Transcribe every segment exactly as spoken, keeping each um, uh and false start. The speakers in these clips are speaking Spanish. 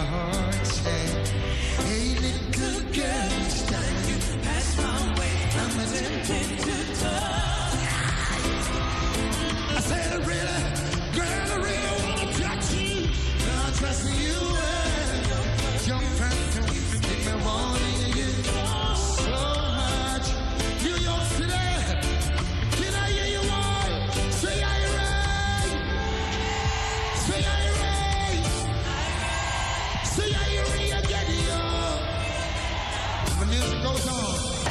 heart said, hey, little girl, it's time you pass my way. I'm attempting to touch. I said, really, girl, I really want to touch you. I trust you well. Jump and don't make me wanting you so much. New York City, can I hear you all? Say, are you right? Say, are you right? Say, are you ready again, yo? The music goes on.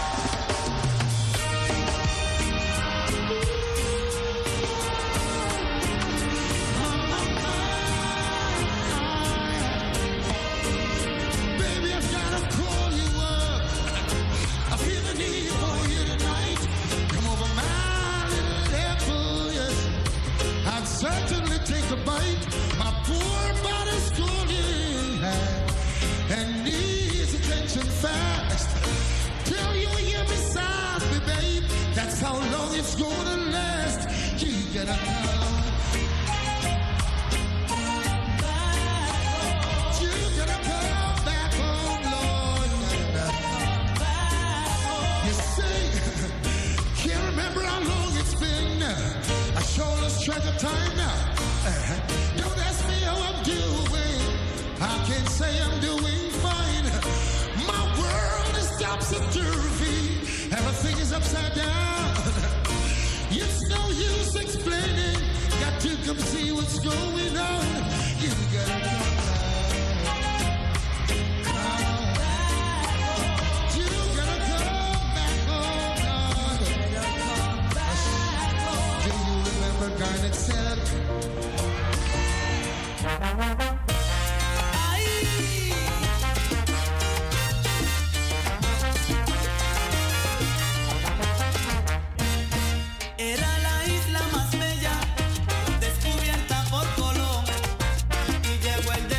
Certainly take a bite. My poor body's calling and needs attention fast. Till you hear me softly, babe. That's how long it's gonna last. You gotta come. You gotta come back home, Lord. You say, can't remember how long it's been. I sure lost track of time now. Uh-huh. Don't ask me how I'm doing. I can't say I'm doing fine. My world is topsy-turvy. Everything is upside down. It's no use explaining. Got to come see what's going on. You gotta come back. Come back. You gotta come back home, Lord. Do you remember Garnet said? Era la isla más bella, descubierta por Colón, y llegó el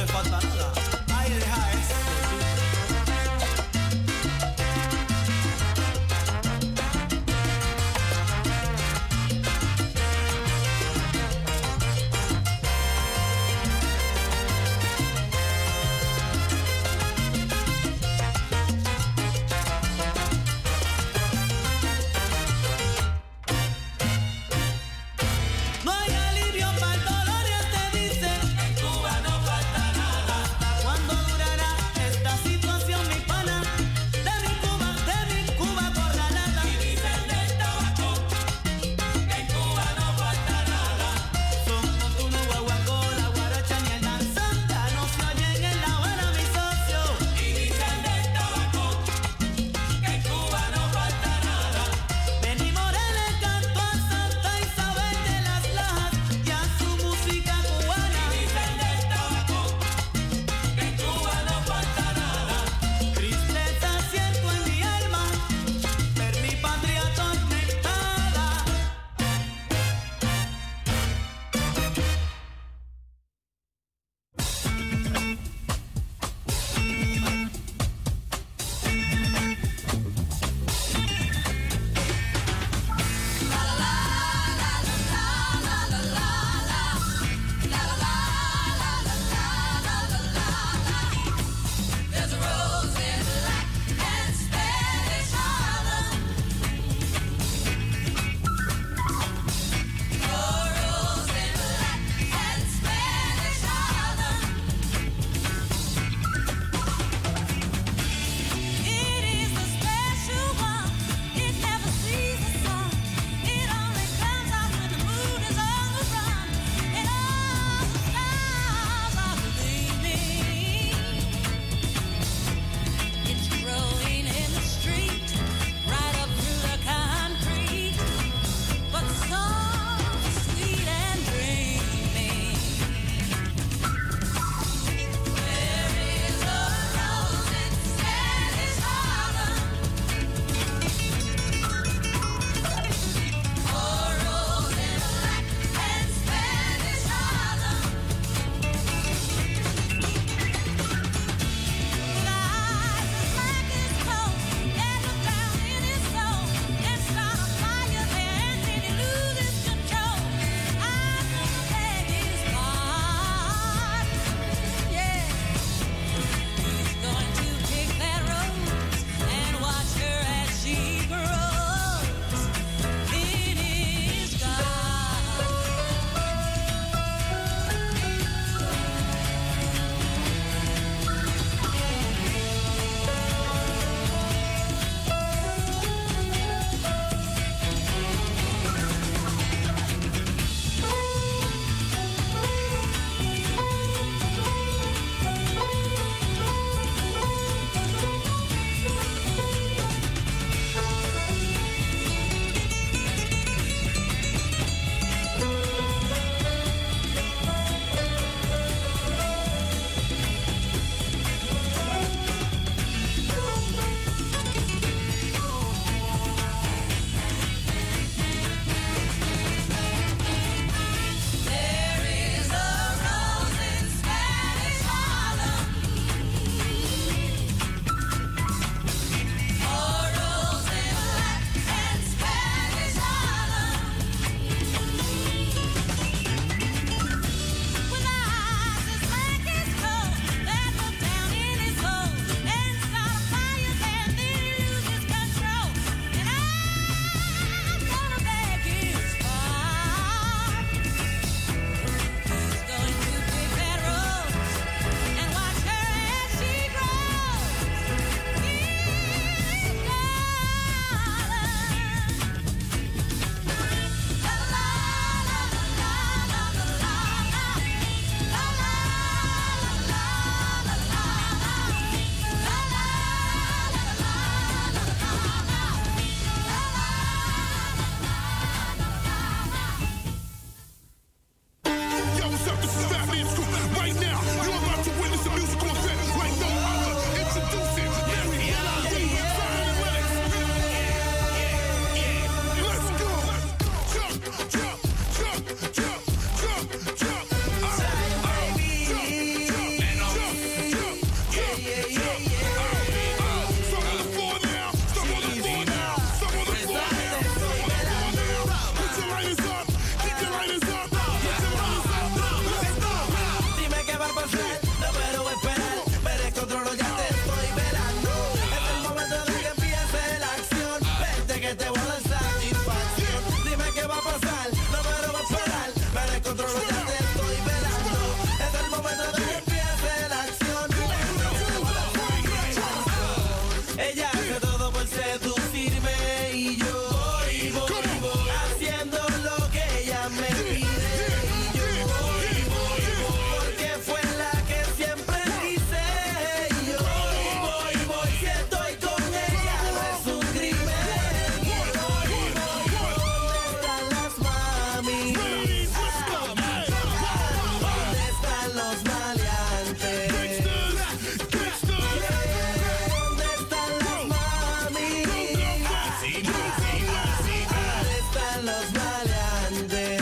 le falta nada. Ahí deja eso. No hay alivio para el dolor y él te dice, en Cuba no falta nada. ya te estoy velando. Es el momento de que empiece la acción. Ella hace todo por seducirme y yo voy, voy, voy, haciendo lo que ella me pide. Y yo voy, voy, voy, porque fue la que siempre quise. Y yo voy, voy, voy, si estoy con ella no es un crimen. Y yo voy, voy, voy, ¿dónde están las mami? ¿Dónde están los maleantes? ¿Dónde están las mami? ¿Dónde están los maleantes?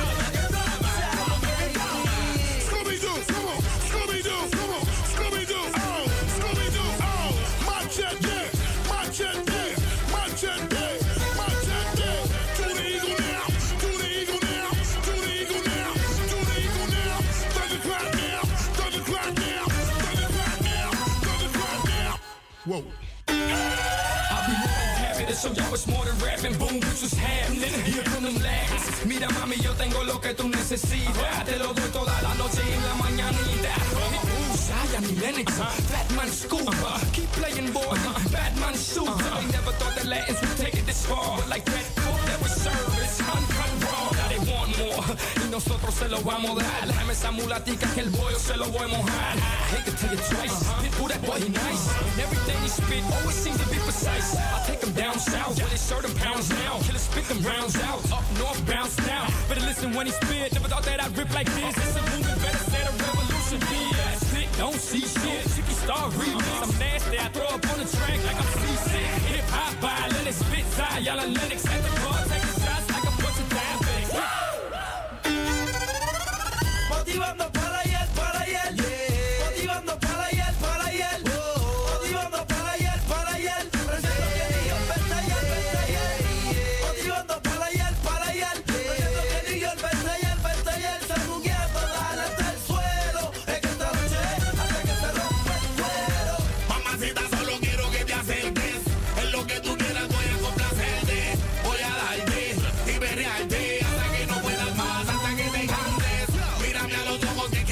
Scooby-Doo, come on, Scooby-Doo, come on, Scooby-Doo, oh, Scooby-Doo, oh, machete, machete, machete, machete, to the eagle now, to the eagle now, to the eagle now, to the eagle now, thunderclap now, thunderclap now, thunderclap now, thunderclap now. Whoa. I'll be more than happy to show y'all it's more than rapping. Boom, bitch was happening. Here come them lags. Mira mami, yo tengo lo que tú necesitas. Te lo doy toda la noche y en la mañanita. Ooh, Zion Lennox, Fatman Scoop. Keep playing boy, Batman suit. They never thought that Latins would take it this far. But like that cook, that was service, uncut raw. Now they want more, y nosotros se lo vamos a dar. Dame esa mulatica que el bollo se lo voy a mojar. I hate to tell you twice, Pitbull that boy he nice. And everything he spit always seems to be precise. I take him down south, where they serve them pounds now. Killers spit them rounds out, up north bounce now. Better listen when he spit, never thought that I'd rip like this. It's a movement, better set a revolution. B S, sick, don't see shit. Chicky Star remix, I'm nasty, I throw up on the track like I'm seasick. Hip hop, violin, spit, Zion Lennox at the bar, taking shots like a bunch of diabetics. Motivando para ayer, para ayer, motivando para ayer, para ayer, motivando para ayer, para ayer, presento que New York venta ayer, venta ayer, motivando para ayer, para ayer, presento que New York venta ayer, venta ayer, se buguea toda hasta el suelo, es que esta noche hasta que se rompe el cuero. Mamacita, solo quiero que te acerques. En lo que tú quieras voy a complacerte. Voy a darte y perrearte hasta que no puedas más, hasta que te canses. Mírame a los ojos que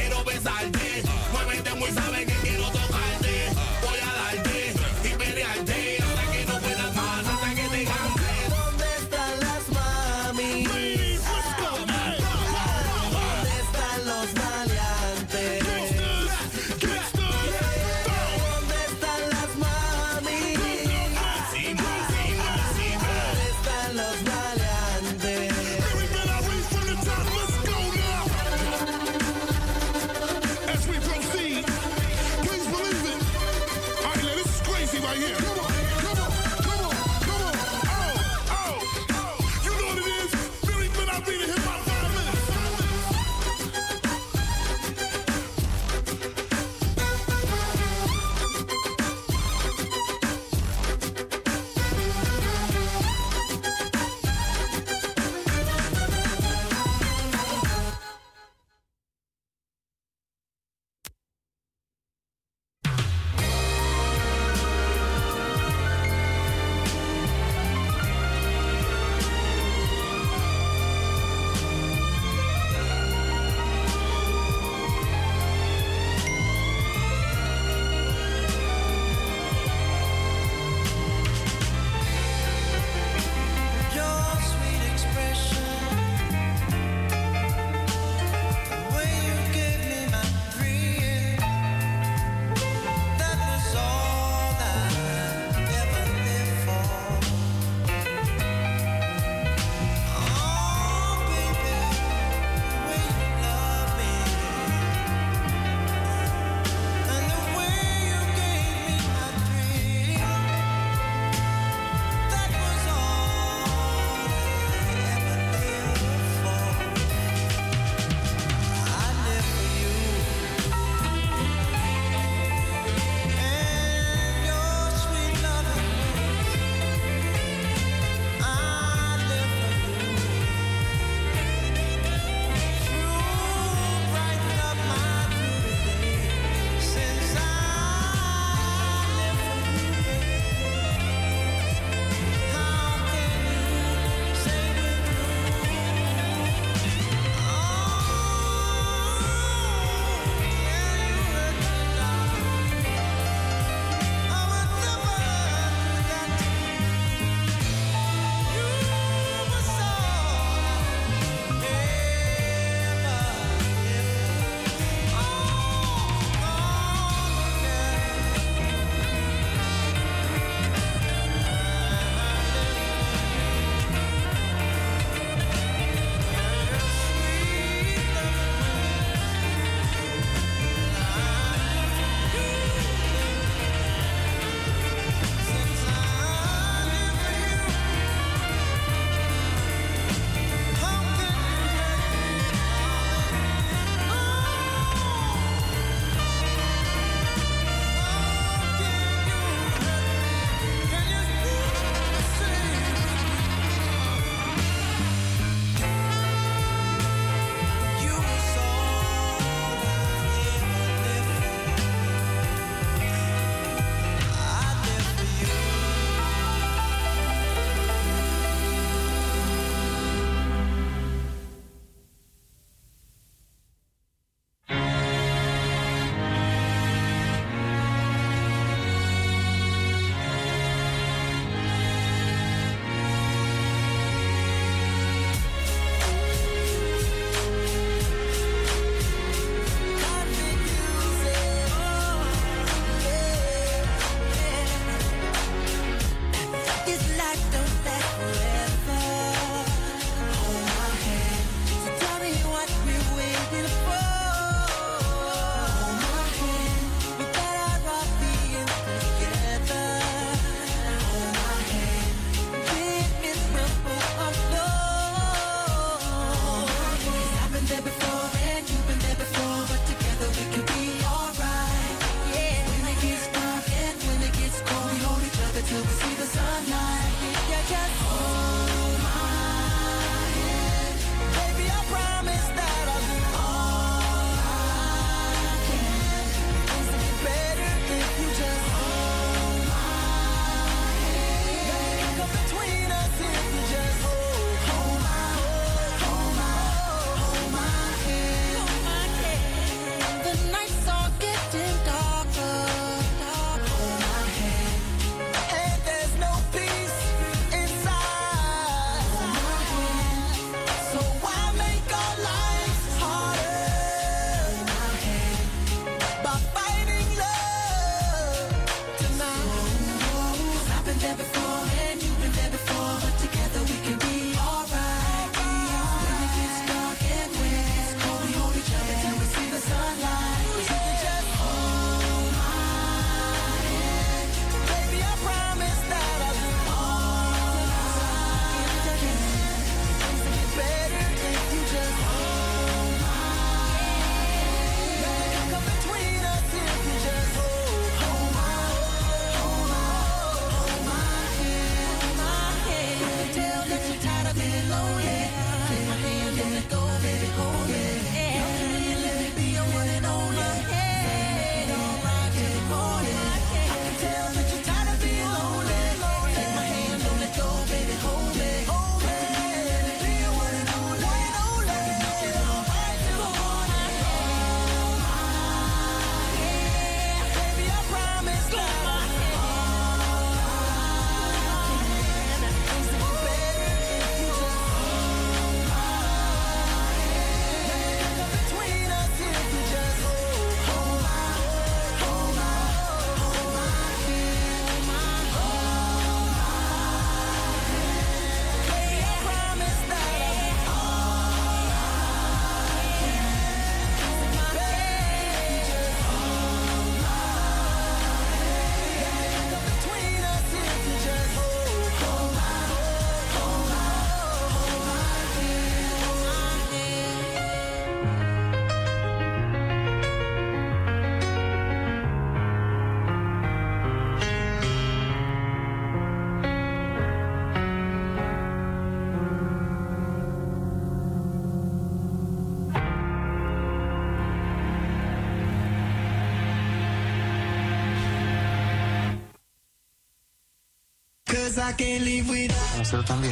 'cause I can't live without. Nosotros también.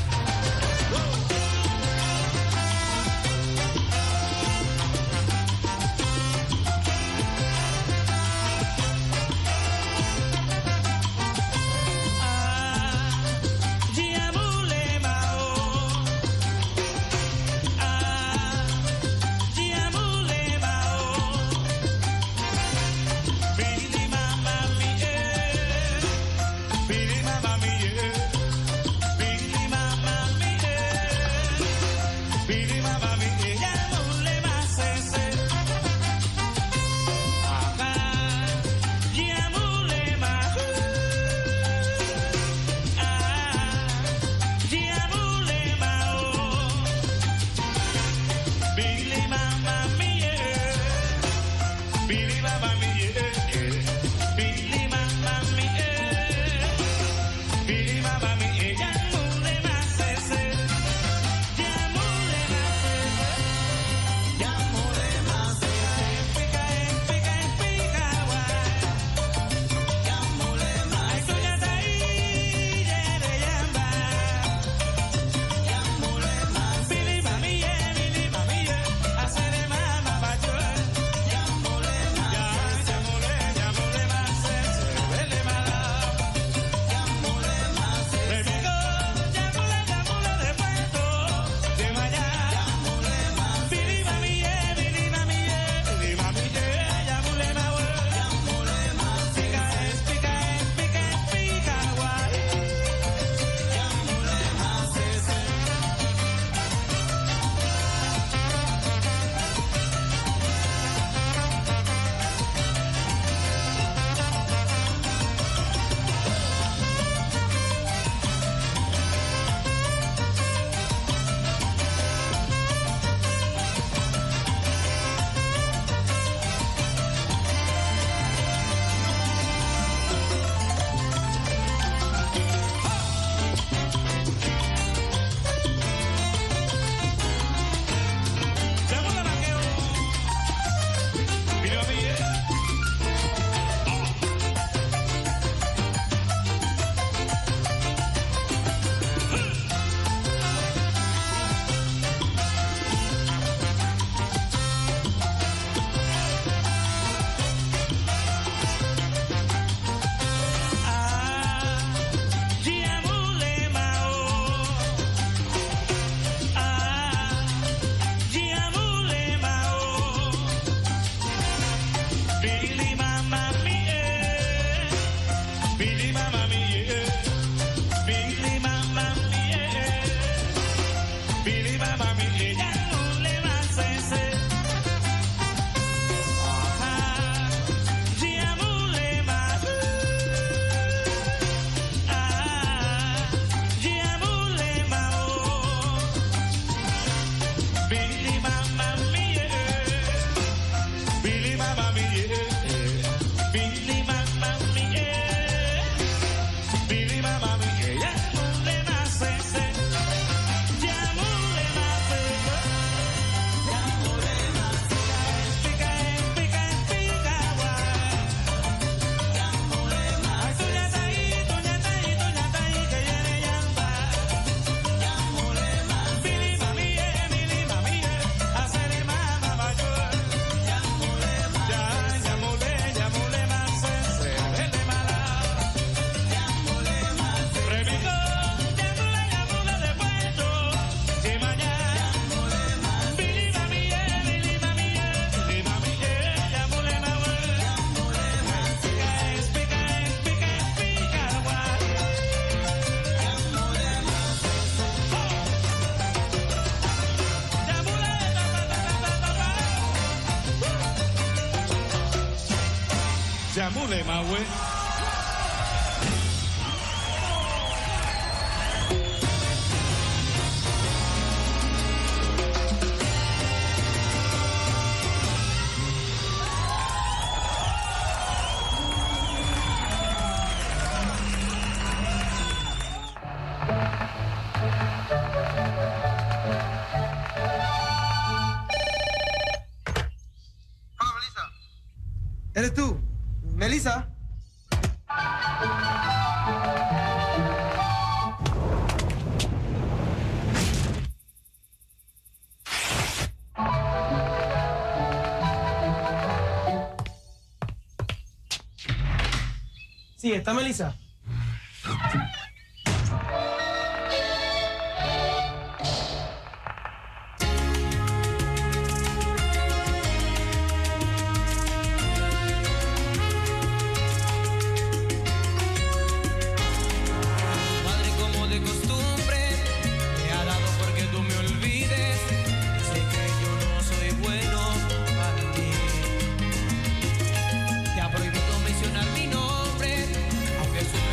Yamule, Mahue. ¿Eres tú? ¿Melissa? Sí, ¿está Melissa? Padre, como de costumbre, me ha dado porque tú me olvides. Sé que yo no soy bueno para ti. Te ha prohibido mencionar mi nombre, aunque su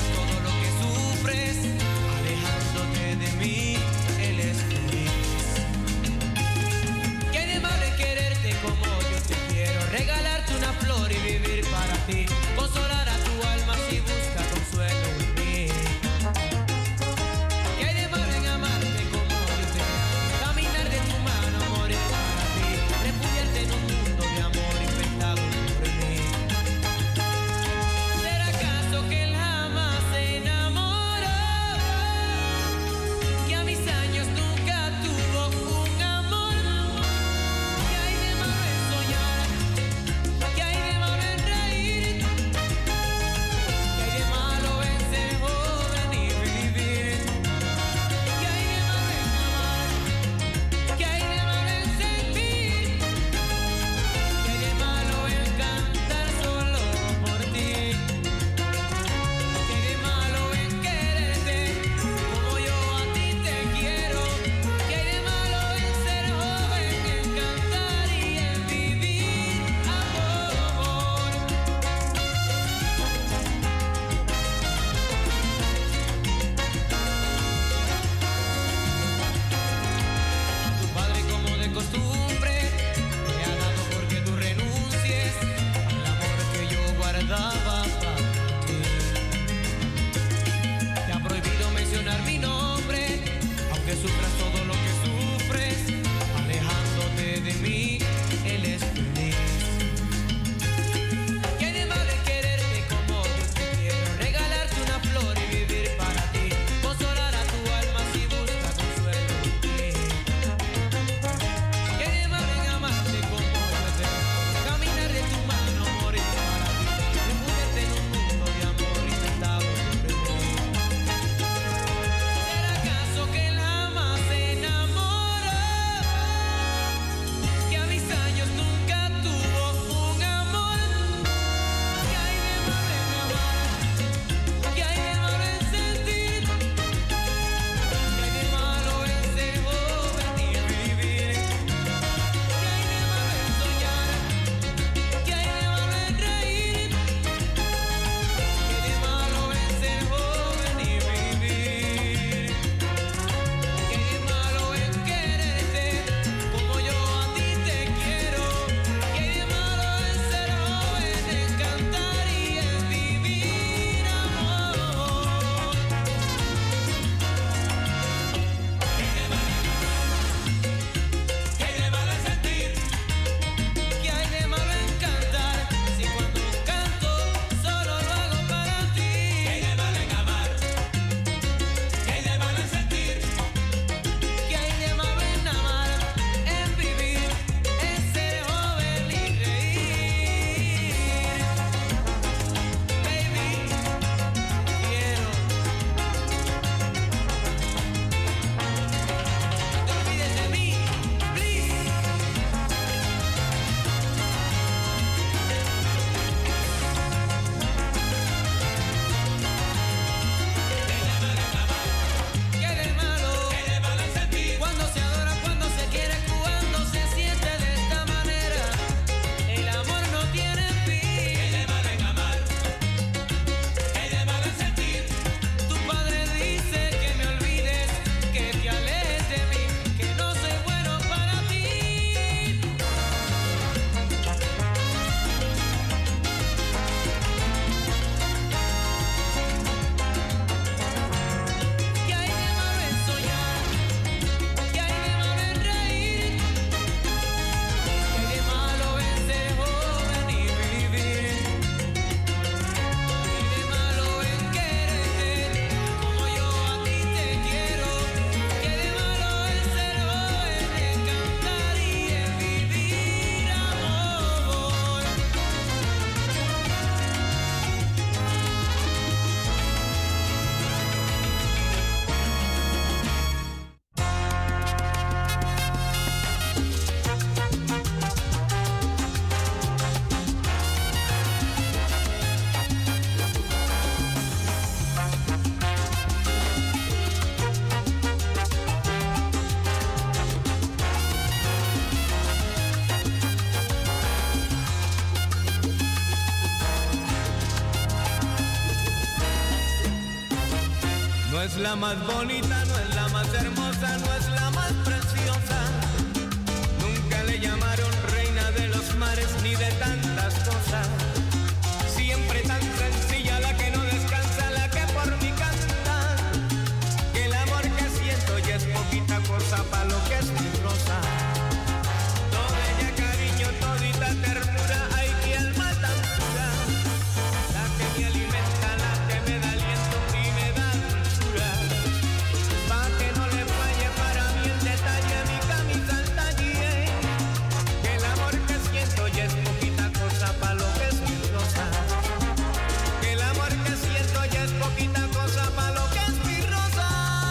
es la más bonita, no es la más hermosa, no es la más preciosa. Nunca le llamaron reina de los mares ni de tantas cosas. Siempre tan sencilla, la que no descansa, la que por mí canta. Que el amor que siento ya es poquita cosa pa' lo que es mi rosa. Toda ella cariño, todita ternura, ay que alma tan pura. La que me alimenta, la que me da aliento y me da dulzura. Pa' que no le falle para mí el detalle, mi camisa al talle. Que el amor que siento ya es poquita cosa pa' lo que es mi rosa. Que el amor que siento ya es poquita cosa pa' lo que es mi rosa.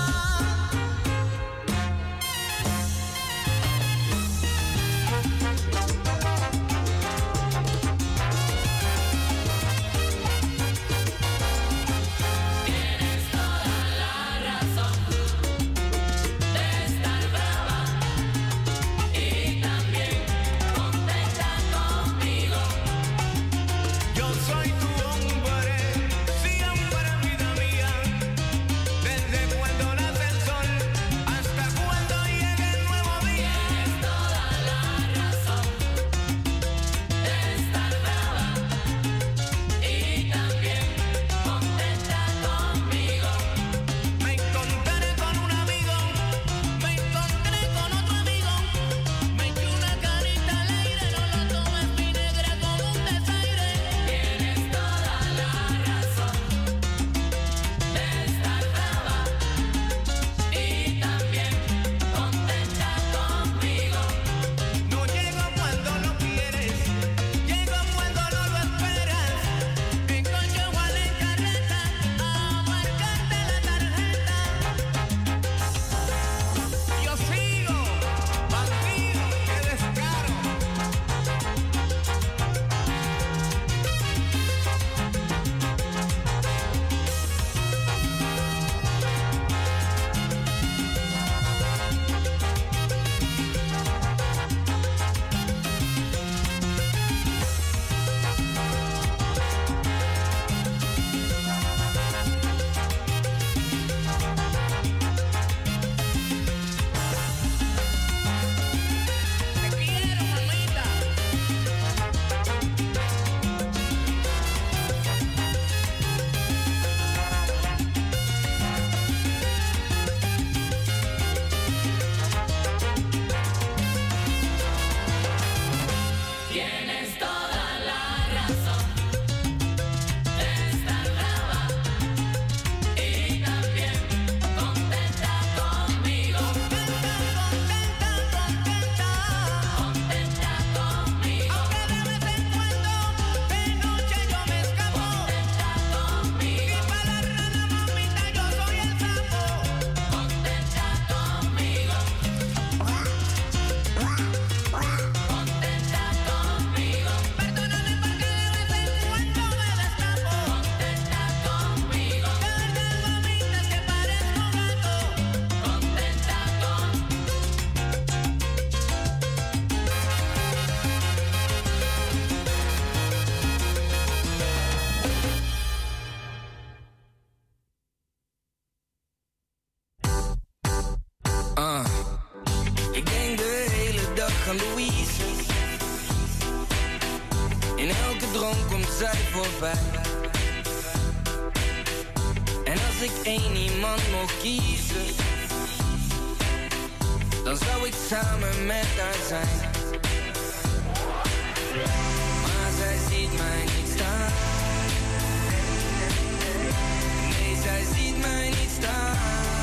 Tienes toda la razón de estar brava y también contenta conmigo. Yo soy tu hombre, siempre vida mía. Desde cuando nace el sol hasta cuando llegue el nuevo día. Tienes toda la razón de estar brava y también contenta conmigo. Me encontré con un amigo, me encontré con otro amigo. Me eché una carita al aire, no lo tomes mi negra como un desaire. Tienes toda la razón de estar brava y también contenta conmigo. No llego cuando lo quieres, llego cuando no lo esperas. En coche o en carreta, a marcarte la tarjeta. Yo sigo, bandido, que descaro. Te quiero, mamita. Tienes toda la razón de estar brava y también contenta conmigo. Contenta, contenta, Contenta conmigo. aunque de vez en cuando de noche yo me escapo. Contenta Y conmigo. para la rana, mamita, yo soy el sapo. Contenta conmigo. Contenta conmigo. Perdóname porque de vez en cuando me destapo. Contenta conmigo. De verdad, mamita, es que parezco gato. Contenta con Uh. Ik denk de hele dag aan Louise. In elke droom komt zij voorbij. En als ik één iemand mocht kiezen, dan zou ik samen met haar zijn. Maar zij ziet mij niet staan. Nee, zij ziet mij niet staan.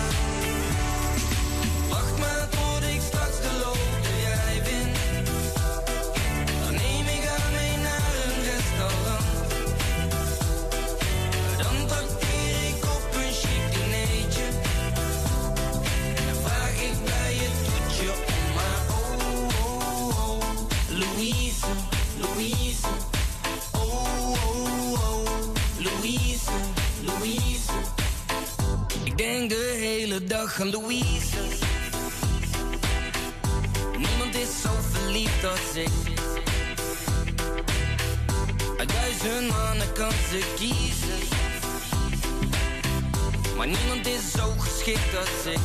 Wacht maar tot ik straks de loterij jij wint. Dan neem ik haar mee naar een restaurant. Dan trakteer ik op een chic dinertje. En vraag ik bij het toetje om maar oh, oh, oh. Louise, Louise. Oh, oh, oh. Louise, Louise. Ik denk de hele dag aan Louise. Niemand is zo verliefd als ik. Uit duizend mannen kan ze kiezen. maar niemand is zo geschikt als ik.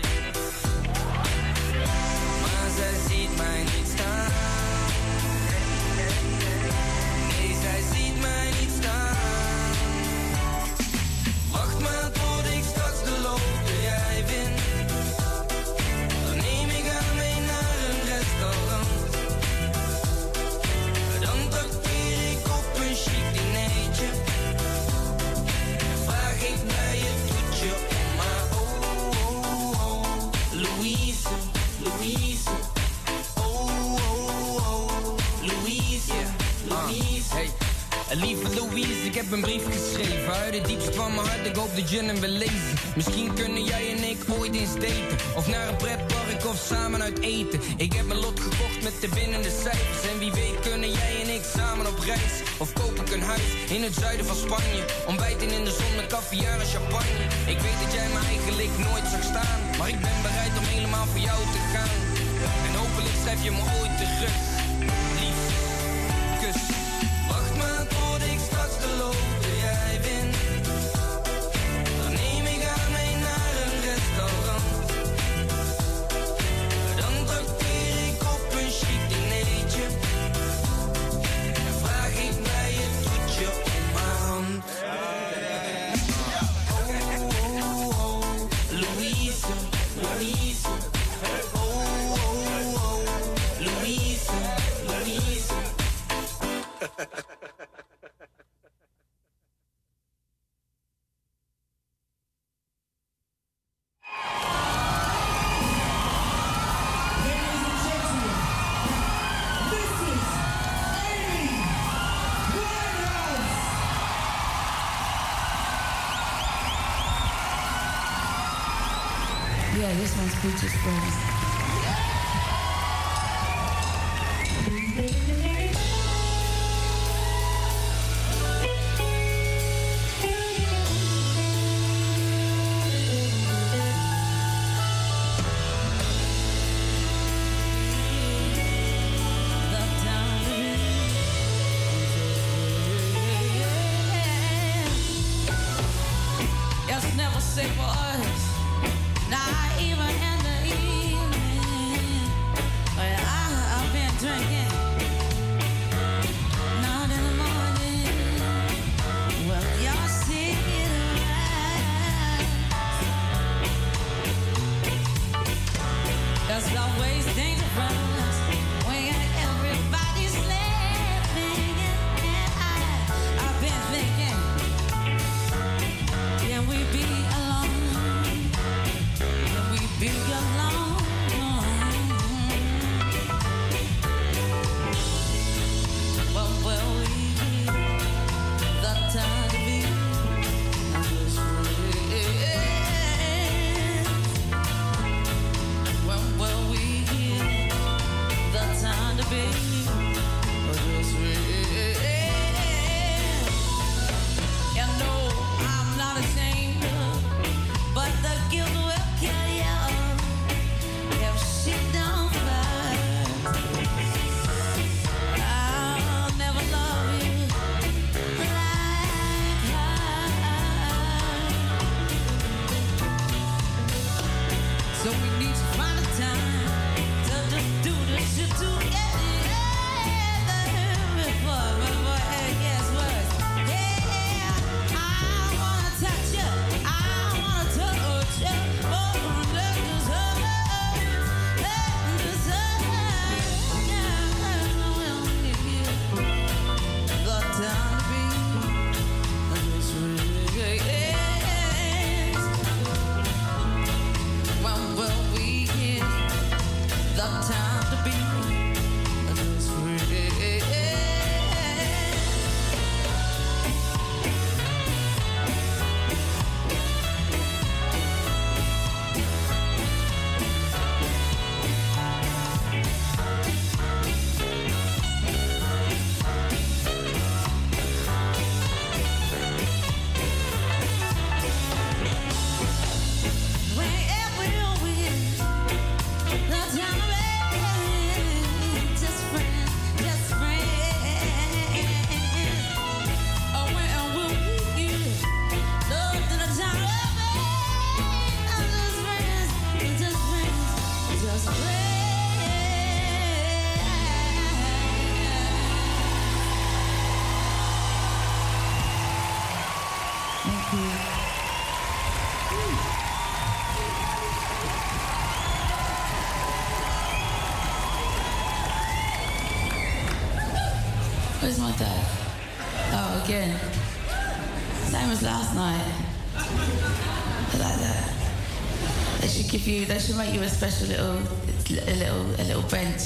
Maar zij ziet mij niet staan. Nee, zij ziet mij niet staan. Wacht maar tot ik straks de loterij win. Dan neem ik haar mee naar een restaurant. Dan trakteer ik op een chic dinertje. Vraag ik bij het toetje om maar oh, oh, oh. Louise, Louise. Oh, oh, oh. Louise, Louise. Hey. Lieve Louise, ik heb een brief geschreven uit het diepst van mijn hart, ik hoop dat je hem wil lezen. Misschien kunnen jij en ik ooit eens daten, of naar een pretpark of samen uit eten. Ik heb mijn lot gekocht met de winnende cijfers, en wie weet kunnen jij en ik samen op reis. Of koop ik een huis in het zuiden van Spanje, ontbijten in de zon met caviar en champagne. Ik weet dat jij me eigenlijk nooit zag staan, maar ik ben bereid om helemaal voor jou te gaan. En hopelijk schrijf je me ooit terug, lief, kus. Wacht maar tot ik straks de loterij win. Dan neem ik haar mee naar een restaurant. Dan trakteer ik op een chic dinertje. En vraag ik bij het toetje om haar hand. Oh, oh, oh, Louise, Louise. Oh, oh, oh, Louise, Louise. Yeah, this one's Peaches Brothers. It's never safe for us, not even in the evening. But I, I've been drinking, not in the morning. Well, y'all see it right. That's always dangerous when everybody's sleeping. And I, I've been thinking, can we be alone? Can we be alone? Where's my dad? Oh, again. Same as last night. Like that. They should give you, they should make you a special little, a little, a little bench.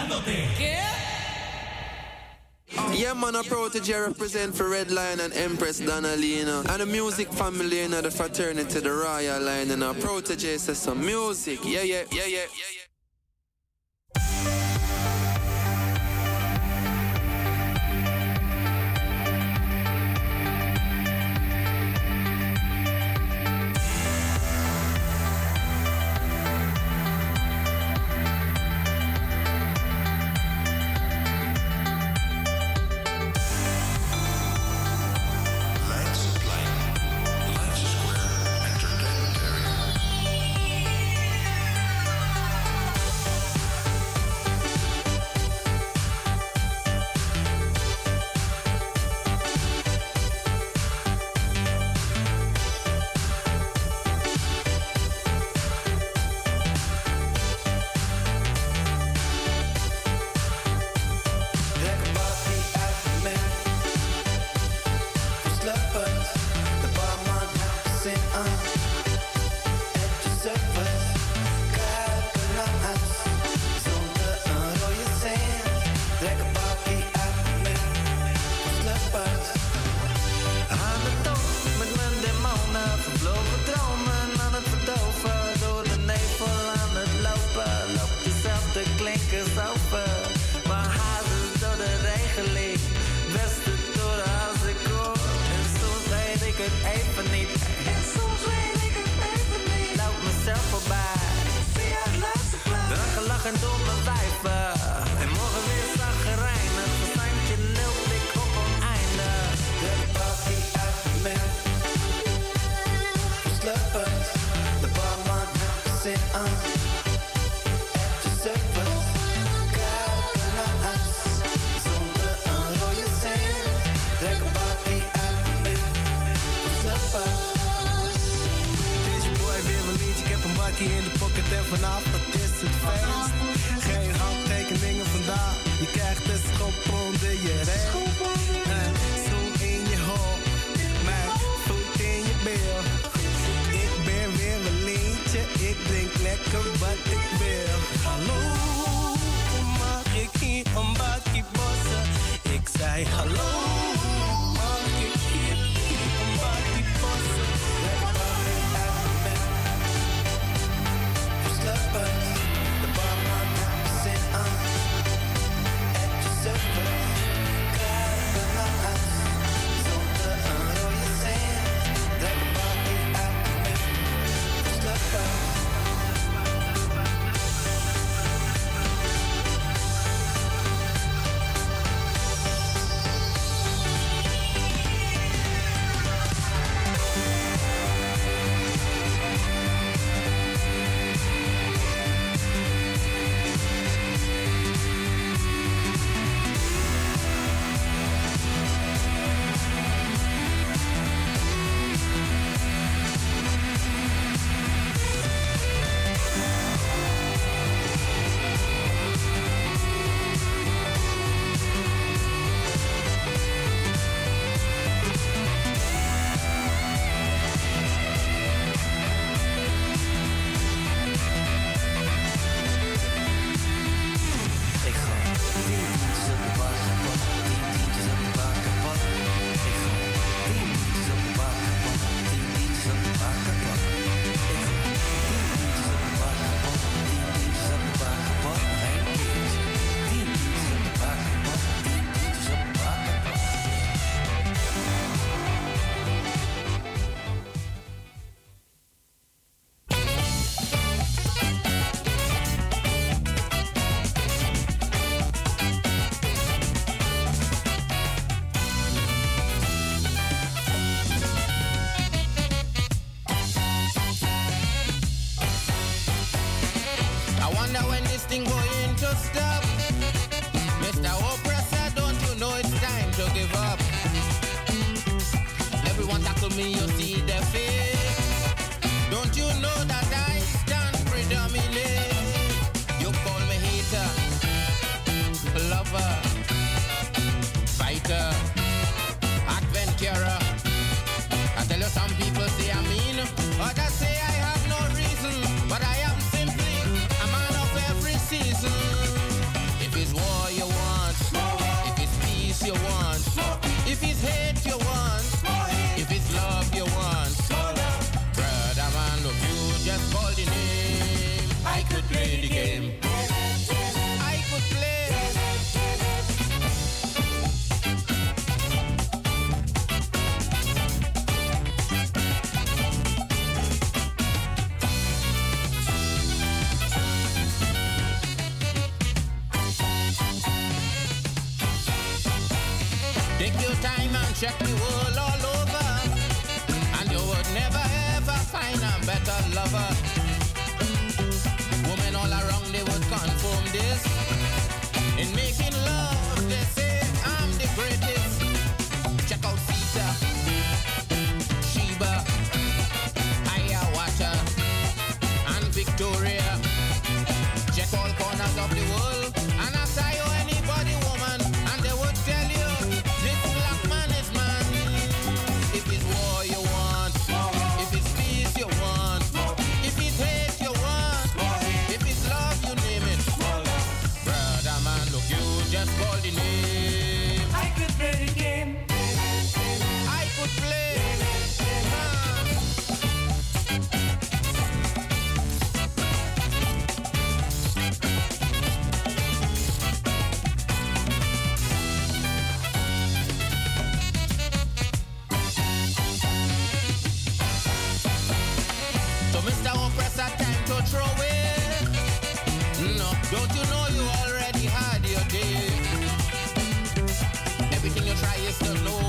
Yeah, man, a protege represent for Red Lion and Empress Donalina. And the music family and the fraternity, the Royal Line. And a protege says some music. Yeah, yeah, yeah, yeah, yeah, yeah. Season. check the world all over, and you would never ever find a better lover. Women all around they would confirm this. In making love, they say I'm the greatest. Check out Sita, Sheba, Hiawatha, and Victoria. Check all corners of the world, and I say you anybody woman, and they would tell you this black man is man. If it's war you want, if it's peace you want, if it's hate you want, if it's love you name it. Brother man, look, you just call the name. I could play the game. I could play. So Mister Oppressor, time to throw it. No, don't you know you already had your day? Everything you try is to know